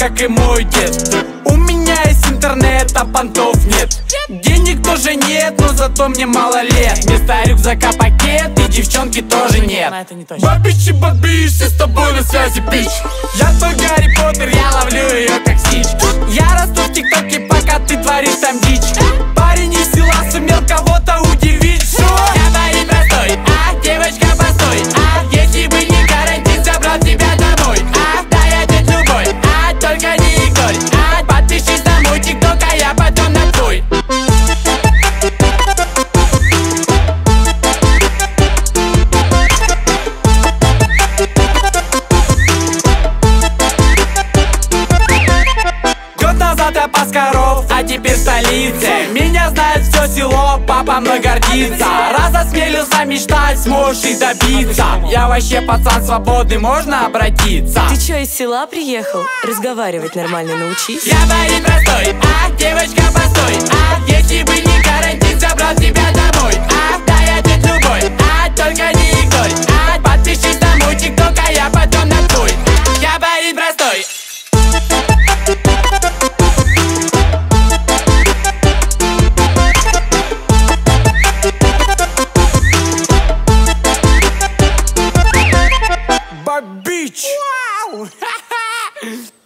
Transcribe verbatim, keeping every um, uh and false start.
как и мой дед. У меня есть интернет, а понтов нет. Денег тоже нет, но зато мне мало лет. Вместо рюкзака пакет и девчонки тоже нет. Бабичи, бабиш, с тобой на связи, бич. Я твой Гарри Поттер, я ловлю ее как Стич. Я расту в ТикТоке, пока ты творишь там дичь. Парень из села сумел кого-то удивить. Шо? Я парень простой, а девочка постой. А если бы не карантин, забрал тебя домой. А да, я дед любой, а только не игнорь. А подпишись на мой ТикТок, а я потом на твой. Я пас коров, а теперь в столице. Меня знает все село, папа мной гордится. Раз осмелился мечтать, сможешь и добиться. Я вообще пацан свободный, можно обратиться. Ты чё, из села приехал? Разговаривать нормально научись. Я парень простой, а девочка постой. А если бы не карантин, забрал тебя домой. А да, я дед любой, а только не игнорь. А подпишись на мой ТикТок, а я потом на твой. Я парень простой. Бабич! Вау!